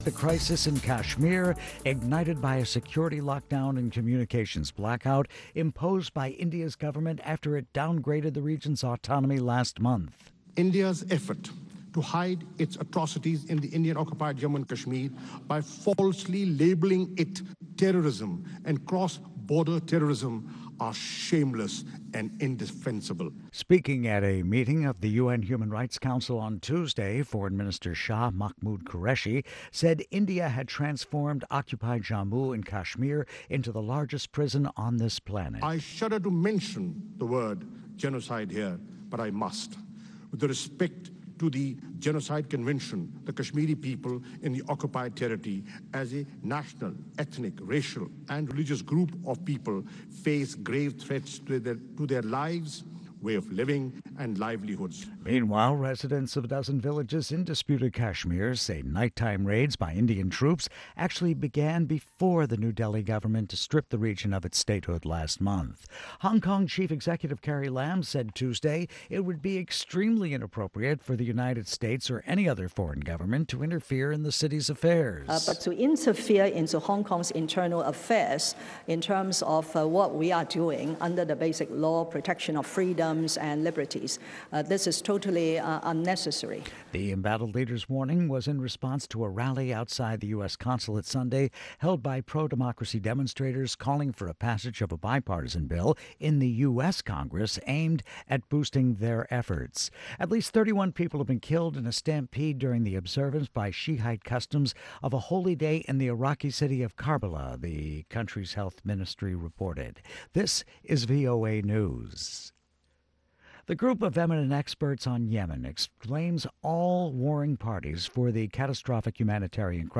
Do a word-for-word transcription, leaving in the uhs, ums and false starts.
The crisis in Kashmir, ignited by a security lockdown and communications blackout imposed by India's government after it downgraded the region's autonomy last month. India's effort to hide its atrocities in the Indian-occupied Jammu and Kashmir by falsely labeling it terrorism and cross-border terrorism are shameless and indefensible. Speaking at a meeting of the U N Human Rights Council on Tuesday, Foreign Minister Shah Mahmood Qureshi said India had transformed occupied Jammu and Kashmir into the largest prison on this planet. I shudder to mention the word genocide here, but I must. With the respect to the Genocide Convention, the Kashmiri people in the occupied territory as a national, ethnic, racial, and religious group of people face grave threats to their, to their lives, way of living, and livelihoods. Meanwhile, residents of a dozen villages in disputed Kashmir say nighttime raids by Indian troops actually began before the New Delhi government stripped the region of its statehood last month. Hong Kong Chief Executive Carrie Lam said Tuesday it would be extremely inappropriate for the United States or any other foreign government to interfere in the city's affairs. Uh, but to interfere into Hong Kong's internal affairs in terms of uh, what we are doing under the basic law, protection of freedom, and liberties. Uh, this is totally uh, unnecessary. The embattled leader's warning was in response to a rally outside the U S consulate Sunday held by pro-democracy demonstrators calling for a passage of a bipartisan bill in the U S Congress aimed at boosting their efforts. At least thirty-one people have been killed in a stampede during the observance by Shiite customs of a holy day in the Iraqi city of Karbala, the country's health ministry reported. This is V O A News. The group of eminent experts on Yemen exclaims all warring parties for the catastrophic humanitarian crisis